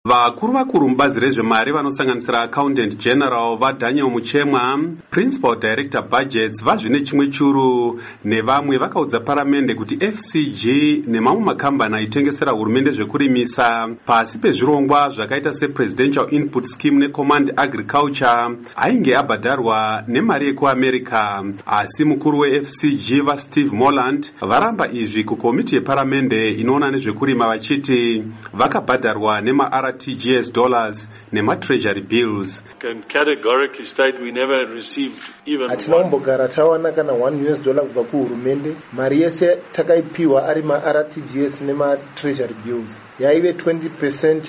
Vakuru mubazi rezvemari vanosanganisira Accountant General vaDaniel Muchemwa, Principal Director Budgets vazvine chimwe churu nevamwe vakaudza paramende kuti FCG nemamwe makambani aitengesera hurumende zvekurimisa pasi pezvirongwa zvakaita sePresidential Input Scheme neCommand Agriculture ainge abhadharwa nemari yekuAmerica. Asi mukuru weFCG vaSteve Moreland varamba izvi kukomiti yeparamende inoona nezvekurima vachiti vakabhadharwa RTGS dollars nema treasury bills. Can categorically state we never received even atinombogara tawana kana $1 kubva kuhurumende. Mari yese takaipiwa ari RTGS nema treasury bills yaive 20%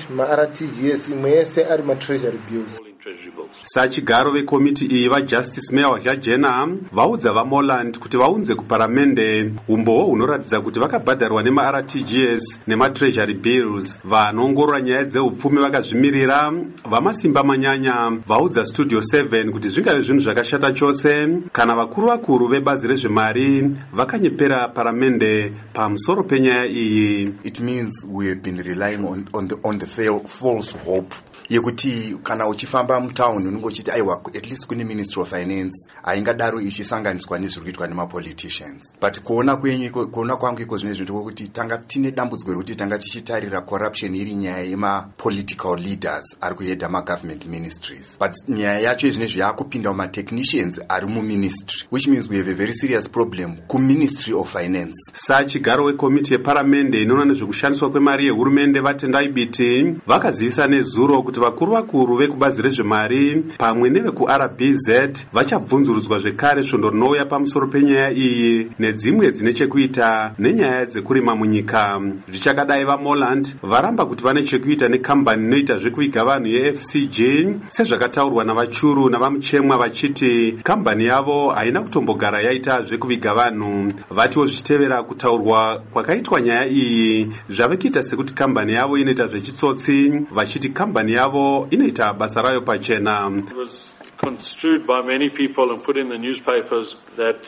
RTGS, imwe yese ari treasury bills. Sachigaro vekomiti iyi vaJustice Mayor Jajena vaudza vaMoreland kuti vaunze kuparamende umbowo hunoratidza kuti vakabhadharwa nema RTGS nema treasury bills. Vanoongorora nyaya dzeupfumi vakazvimirira vamasimba manyanya vaudza Studio 7 kuti zvingave zvinhu zvakashata chose kana vakuru vebazi rezvemari vakanyepera paramende pamusoro penyaya iyi. It means we have been relying on the false hope yekuti kana uchifamba mutown unenge uchiti aiwa at least kune Ministry of Finance aingadaro ichisanganiswa nezviri kuitwa nemapoliticians. But kuona kwangu iko zvine zvinhu kuti tanga tine dambudziko rekuti tanga tichitarira corruption iri nyaya yema-political leaders ari kuhedha ma-government ministries. But nyaya yacho izvine zvayakupinda ma-technicians ari mu-ministry, which means we have a very serious problem ku-Ministry of Finance. Sachigaro wekomiti yeparamende inoona nezvekushandiswa kwemari yehurumende vatendai biti vakazivisa nezuro kuti vakuru vekubazi rezvemari pamwe nevekuRBZ vachabvunzurudzwa zvekare svondo rinouya pamusoro penyaya iyi nedzimwe dzine chekuita nenyaya dzekurima munyika. Zvichakadai vaMoreland varamba kuti vane chekuita nekambani inoita zvekuiga vanhu yeFCG sezvakataurwa navachuru navamuchemwa vachiti kambani yavo haina kutombogara yaita zvekuviga vanhu. Vatiwo zvichitevera kutaurwa kwakaitwa nyaya iyi zvave kuita sekuti kambani yavo inoita zvechitsotsi vachiti kambani yavo inoita basa rayo pachena. It was construed by many people and put in the newspapers that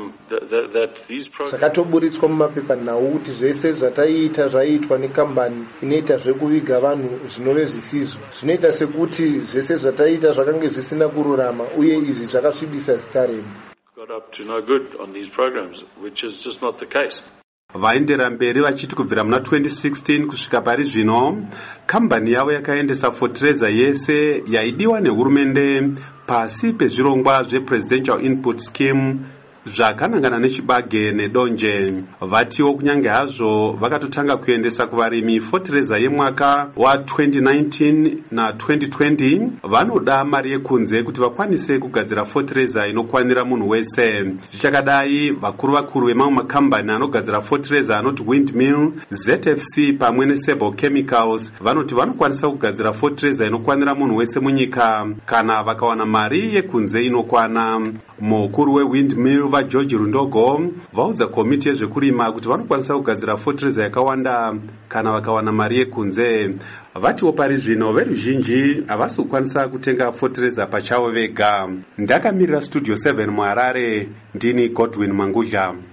these programs sakatoburitswa mumapepa nhau kuti zvese zvataita zvaitwa nekambani inoita zvekuviga vanhu zvinove zvisizvo. Zvinoita sekuti zvese zvataita zvakange zvisina kururama uye izvi zvakasvibisa zita redu. Got up to no good on these programs, which is just not the case. Vaendera mberi vachiti kubvira muna 2016 kusvika pari zvino kambani yavo yakaendesa fertilizer yese yaidiwa nehurumende pasi pezvirongwa zvePresidential Input Scheme zvakanangana nechibage nedonje. Vatiwo kunyange hazvo vakatotanga kuendesa kuvarimi fertilizer yemwaka wa2019 na 2020 vanoda mari yekunze kuti vakwanise kugadzira fertilizer inokwanira munhu wese. Zvichakadai vakuru vemamwe makambani anogadzira fertilizer anoti Windmill, ZFC pamwe neSebo Chemicals vanoti vanokwanisa kugadzira fertilizer inokwanira munhu wese munyika kana vakawana mari yekunze inokwana. Mukuru weWindmill vaGeorge Rundogo vaudza komiti yezvekurima kuti vanokwanisa kugadzira fertilizer yakawanda kana vakawana mari yekunze. Vatiwo pari zvino veruzhinji havasi kukwanisa kutenga fertilizer pachavo vega. Ndakamirira Studio 7 muHarare, ndini Godwin Mangudya.